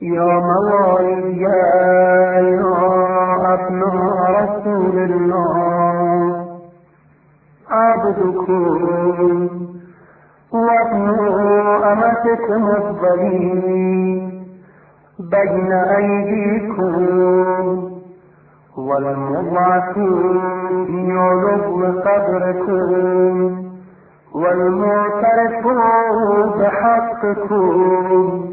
يا موالي يا أبناء رسول الله، عبدكم وابنوا أمتكم الضليل بين أيديكم، والمضعفون في علو قدركم، والمعترفون بحقكم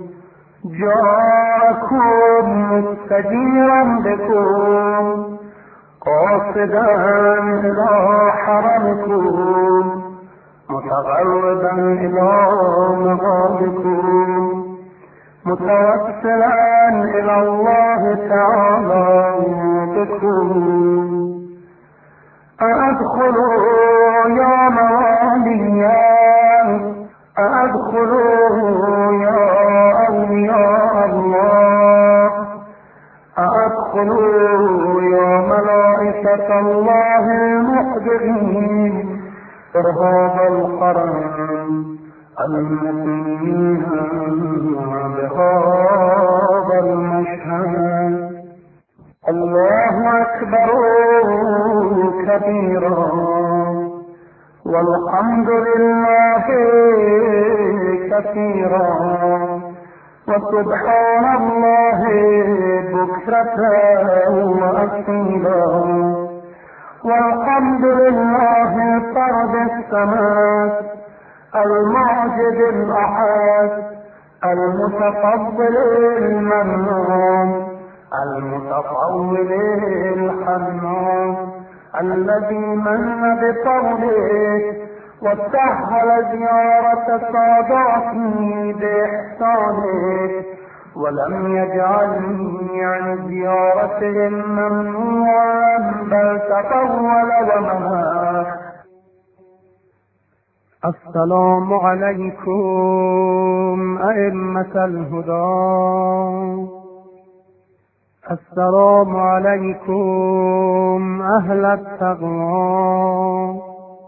جاءكم مستجيرا بكم قاصدا إلى حرمكم متغربا إلى مغابكم متوسلا إلى الله تعالى بكم. أدخلوا يا مواليا، أدخلوا يا أولياء الله، أدخلوا يا ملائكة الله المحضرين إرهاب القرن المقيمين بهذا المشهد. الله أكبر كبيرا والحمد لله كثيرا وسبحان الله بكرة وأصيلا، والحمد لله فرد السماء المعجد الأحد المتفضل المنان المتفضل الحنان الذي من بفضله وسهل زيارة ساداته بإحسانه، ولم يجعلني عن زيارتهم ممنوعا بل تطول ومنع. السلام عليكم أئمة الهدى، السلام عليكم أهل التقوى،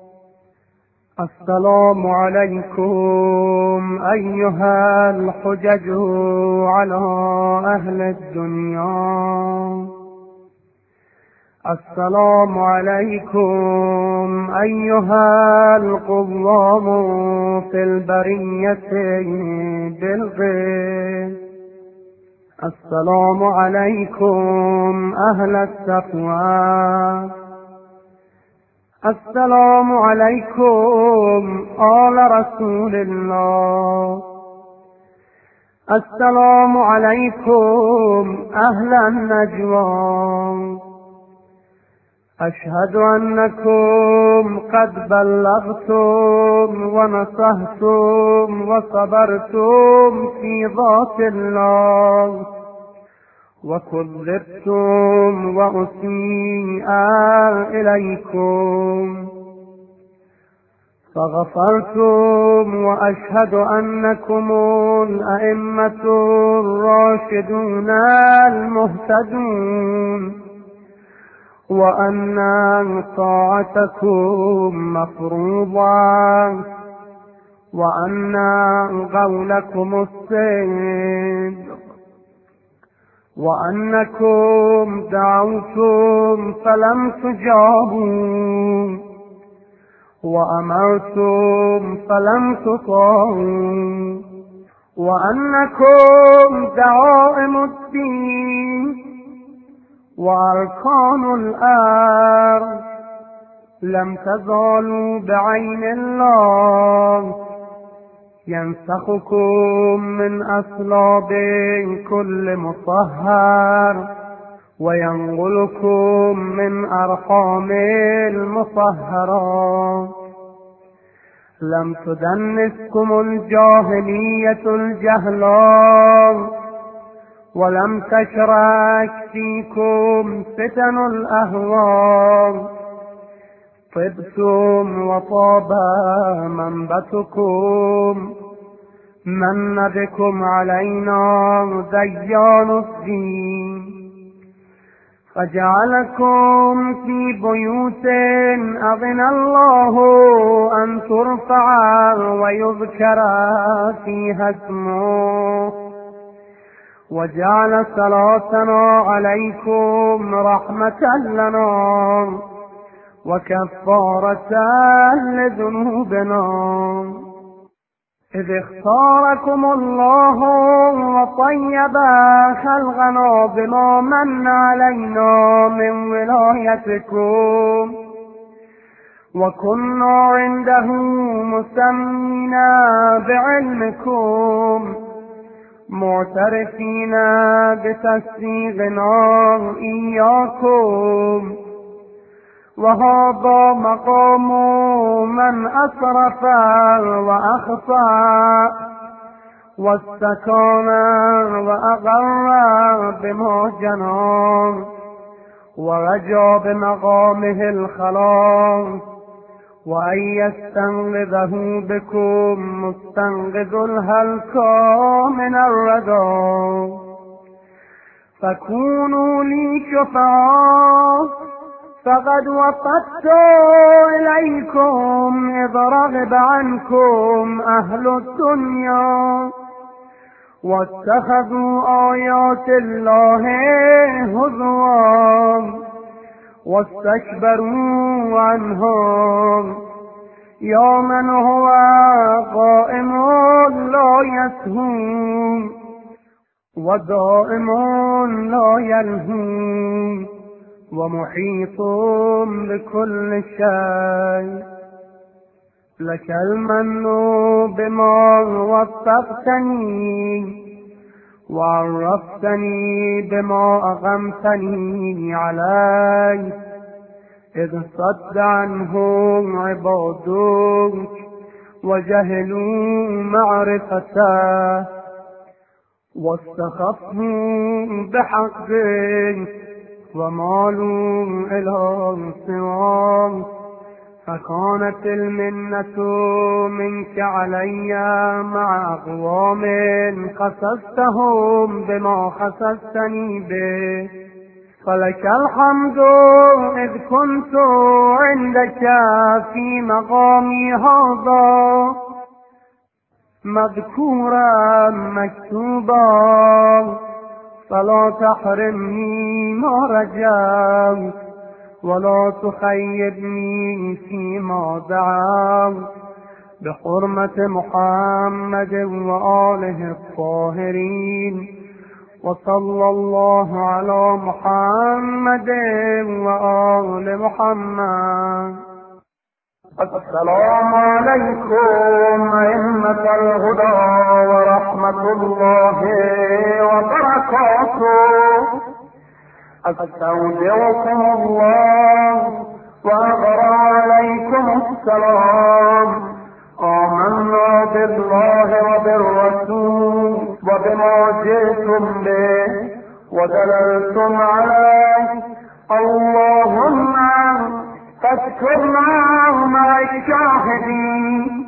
السلام عليكم أيها الحجج على أهل الدنيا، السلام عليكم أيها القوام في البرية بالغيب، السلام عليكم أهل التقوى، السلام عليكم آل رسول الله، السلام عليكم أهل النجوى. أشهد أنكم قد بلغتم ونصحتم وصبرتم في ذات الله، وكذبتم وأسيء إليكم فغفرتم، وأشهد أنكم الأئمة الراشدون المهتدون، وأن طاعتكم مفروضة، وأن قولكم الصدق، وأنكم دعوتم فلم تجابوا، وأمرتم فلم تطاعوا، وأنكم دعائم الدين وأركان الأرض لم تزالوا بعين الله ينسخكم من أصلاب كل مطهر وينقلكم من أرحام المطهرات. لم تدنسكم الجاهلية الجهلاء، ولم تشرك فيكم فتن الأهواء، طبتم وطاب منبتكم، من بكم علينا ديان الدين، فجعلكم في بيوت أذن الله أن ترفع ويذكر فيها اسمه، وجعل صلاتنا عليكم رحمة لنا وكفارة لذنوبنا، إذ اختاركم الله وطيب خلقنا بما من علينا من ولايتكم، وكنا عنده مسمين بعلمكم معترفين بتصديقنا إياكم. وهذا مقام من أسرف وأخفى واستكان وأقر بما جنى ورجى بمقامه الخلاص، وأن يستنقذه بكم مستنقذ الهلكى من الردى. فكونوا لي شفعاء فقد وفدت إليكم إذ رغب عنكم أهل الدنيا واتخذوا آيات الله هزوا واستكبروا عنهم. يا من هو قائم لا يسهو ودائم لا يلهو ومحيط بكل شيء، لك المن بما وفقتني وعرفتني بما أغمتني عليه، إذ صد عنهم عبادك وجهلوا معرفته واستخفوا بحقك ومالوا إلى سواك. فكانت المنة منك علي مع أقوام خصصتهم بما خصصتني به، فلك الحمد إذ كنت عندك في مقامي هذا مذكورا مكتوبا، فلا تحرمني ما رجوت ولا تخيبني فيما دعوت، بحرمة محمد وآله الطاهرين. وصلى الله على محمد وآل محمد. السلام عليكم أئمة الهدى ورحمة الله وبركاته. أستودعكم الله وأقرأ عليكم السلام. آمنا بالله وبالرسول وبما جئتم به ودللتم عليه، اللهم فاذكرنا مع الشاهدين